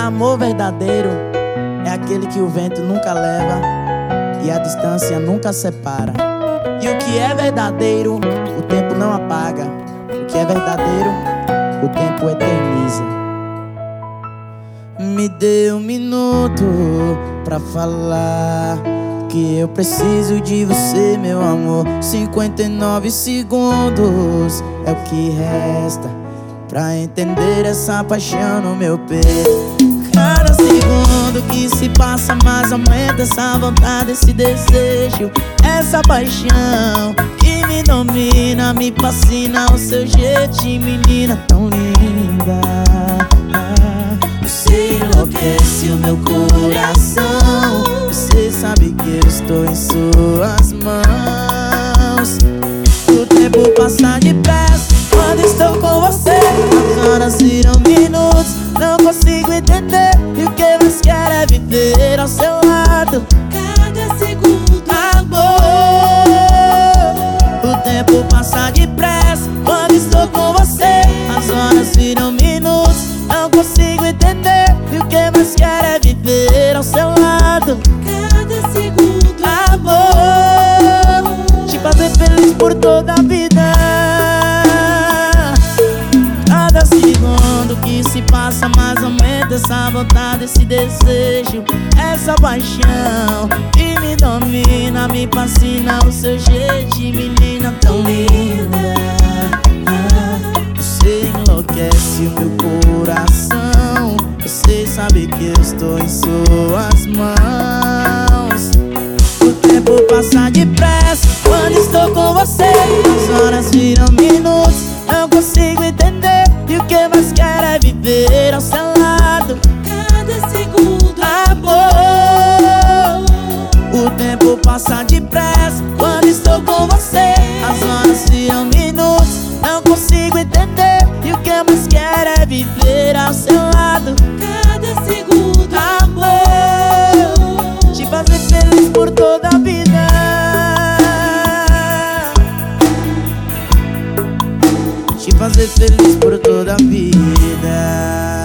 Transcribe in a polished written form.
amor verdadeiro é aquele que o vento nunca leva e a distância nunca separa. E o que é verdadeiro, o tempo não apaga. O que é verdadeiro, o tempo eterniza. Me dê um minuto pra falar que eu preciso de você, meu amor. 59 segundos é o que resta pra entender essa paixão no meu peito. Cada segundo que se passa mais aumenta essa vontade, esse desejo, essa paixão que me domina, me fascina o seu jeito de menina tão linda. Você enlouquece o meu coração. Você sabe que eu estou em suas mãos. O tempo passa depressa quando estou com você. As horas viram minutos, não consigo entender. E o que mais quero é viver ao seu lado Cada segundo, amor. O tempo passa depressa quando estou com você. As horas viram minutos, não consigo entender. E o que mais quero é viver ao seu lado cada segundo, amor. Te fazer feliz por toda a vida. Cada segundo que se passa mais aumenta essa vontade, esse desejo, essa paixão que me domina, me fascina o seu jeito de menina tão linda. Você enlouquece o meu coração. Você sabe que eu estou em suas mãos. O tempo passa depressa quando estou com você. As horas viram minutos, não consigo entender. E o que mais quero é viver ao seu lado cada segundo, amor. O tempo passa depressa quando estou com você. As horas viram minutos, não consigo entender. E o que mais quero é viver ao seu lado cada segundo, amor. Te fazer feliz por toda a vida. Te fazer feliz por toda a vida.